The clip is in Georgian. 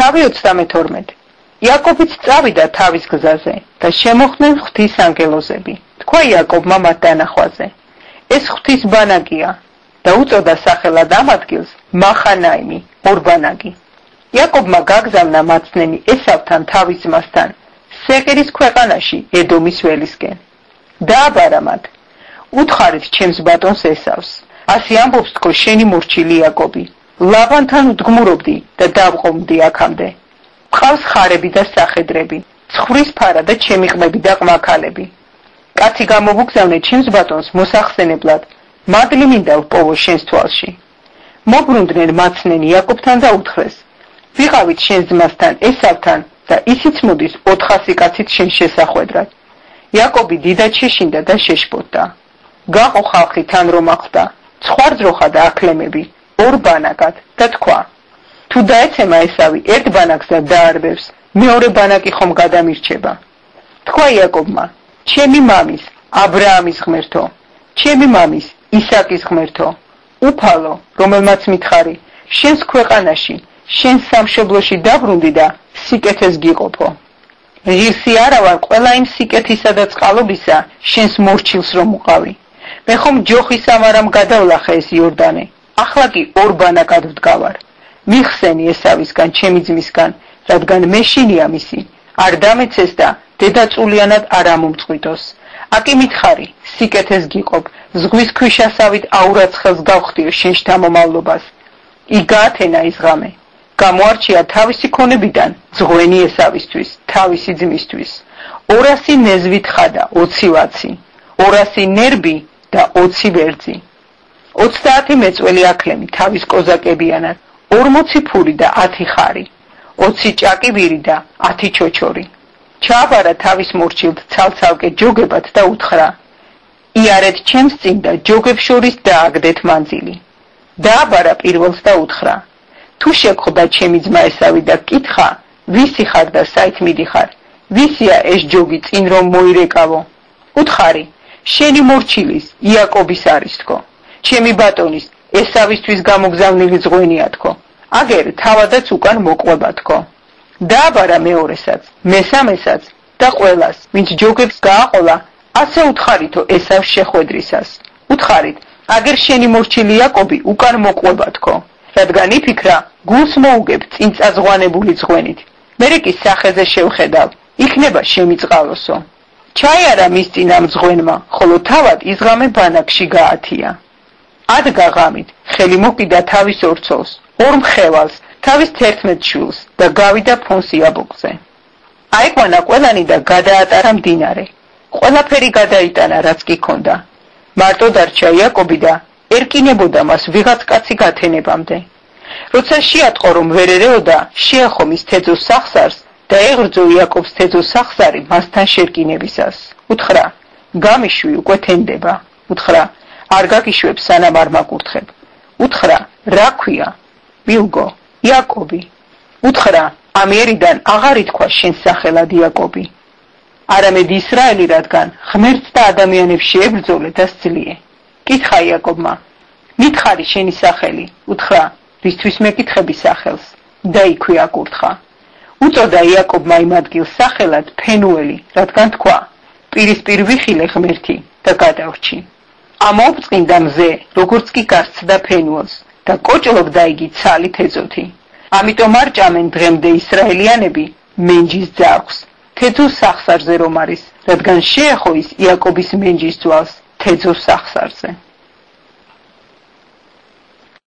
თავი 32. იაკობიც წავიდა თავის გზაზე და შემოხვდნენ ღვთის ანგელოზები. თქვა იაკობმა მათ დანახვაზე: ეს ღვთის ბანაკია და უწოდა სახელად ამ ადგილს მახანაიმი, ორბანაკი. იაკობმა გაგზავნა მაცნენი ესავთან თავის ძმასთან სეყირის ქვეყანაში ედომის ველისკენ. დააბარა მათ: უთხარით ჩემს ბატონს ესავს, ასე ამბობს თქო შენი მორჩილი იაკობი. ლაბანთან უდგმურობდი და დავყომდი აქამდე. მყავს ხარები და სახედრები, ცხვრის ფარა და ჩემი ყბები და ყმაქალები. კაცი გამოგუგზავნე ჩემს ბატონს მოსახსენებლად, მადლი მინდა ვპოვო შენს თვალში. მობრუნდნენ მაცნენი იაკობთან და უთხრეს: ვიყავით შენს ძმასთან ესავთან და ისიც მოდის 400 კაცით შენ შესახვედრად. იაკობი დიდად შეშინდა და შეშფოთდა. გაყო ხალხი თან რომ ახლდა, ცხვარძროხა და აკლემები, ორ ბანაკად და თქვა: თუ დაეცემა ესავი ერთ ბანაკს და დაარბევს, მეორე ბანაკი ხომ გადამირჩება. თქვა იაკობმა: ჩემი მამის, აბრაამის ღმერთო, ჩემი მამის, ისაკის ღმერთო, უფალო, რომელმაც მითხარი, შენს ქვეყანაში, შენს სამშობლოში დაბრუნდი და სიკეთეს გიყოფო. ღირსი არა ვარ ყველა იმ სიკეთისა და წყალობისა, შენს მორჩილს რომ უყავი. მე ხომ ჯოხის ამარამ გადავლახე ეს იორდანე, ახლა კი ორ ბანაკად ვდგავარ. მიხსენი ესავისგან, ჩემი ძმისგან, რადგან მე შინია მისი, არ დამეცეს და დედაწულიანად არ ამომწყვიტოს. აკი მითხარი, სიკეთეს გიყოფ, ზღვის ქვიშასავით აურაცხელს გავხდიო შენ შთამომავლობას. იქ გაათენა ის ღამე. გამოარჩია თავისი ქონებიდან ზღვენი ესავისთვის, თავისი ძმისთვის. 200 ნეзвით ხადა, 20 ვაცი, 200 ნერბი და 20 ვერძი. 30 მეწველი აკლემი თავის კოზაკებიანად, 40 ფური და 10 ხარი, 20 ჭაკივირი და 10 ჩოჩორი. ჩააბარა თავის მორჩილთ ცალ-ცალკე ჯოგებად და უთხრა: იარეთ ჩემს წინ და ჯოგებს შორის დააგდეთ მანძილი. დააბარა პირველს და უთხრა: თუ შეგხვდა ჩემი ძმა ესავი და კითხა, ვისი ხარ და საით მიდიხარ, ვისია ეს ჯოგი წინ რომ მოირეკავო? უთხარი: შენი მორჩილის, იაკობის არის თქო, ჩემი ბატონის, ესავისთვის გამოგზავნილი ზღვენია თქო, აგერ თავადაც უკან მოყვება თქო. დააბარა მეორესაც, მესამესაც და ყველას, ვინც ჯოგებს გააყოლა, ასე უთხარითო ესავს შეხვედრისას. უთხარით: აგერ შენი მორჩილი იაკობი უკან მოყვება თქო, რადგან იფიქრა, გულს მოუგებ წინ წაზღვანებული ზღვენით. მერე კი სახეზე შევხედავ, იქნება შემიწყალოსო. ჩაიარა მის წინ ამ ზღვენმა, ხოლო თავად ის ღამე ბანაკში გაათია. ადგა ღამით, ხელი მოკიდა თავის ორცოლს, ორ მხევალს, თავის 11 შვილს და გავიდა ფონს იაბოკზე. აიყვანა ყველანი და გადაატარა მდინარე. ყველაფერი გადაიტანა, რაც კი ქონდა. მარტო დარჩა იაკობი და ერკინებოდა მას ვიღაც კაცი გათენებამდე. როცა შეატყო რომ ვერ ერეოდა, შეახო მის თეძოს სახსარს და ეღრძო იაკობს თეძოს სახსარი მასთან შერკინებისას. უთხრა: გამიშვი უკვე თენდება. უთხრა: არ გაგიშვებ სანამ არ მაკურთხებ. უთხრა: რა ქვია? მილგო: იაკობი. უთხრა: ამიერიდან აღარ ითქვა შენ სახელად იაკობი, არამედ ისრაელი, რადგან ღმერთს და ადამიანებს შეებრძოლე და სძლიე. კითხა იაკობმა: მითხარი შენი სახელი? უთხრა: ვისთვის მეკითხები სახელს? და იქვე აკურთხა. უწოდა იაკობმა იმ ადგილს სახელად ფენუელი, რადგან თქვა: პირისპირ ვიხილე ღმერთი და გადავრჩი. ამოუწყინდა მზე, როგორც კი გასცდა ფენუელს და კოჭლობდა იგი ცალი თეძოთი. ამიტომ არ ჭამენ დღემდე ისრაელიანები მენჯის ძაღლს, თეძოს სახსარზე რომ არის, რადგან შეეხო ის იაკობის მენჯის ძვალს თეძოს სახსარზე.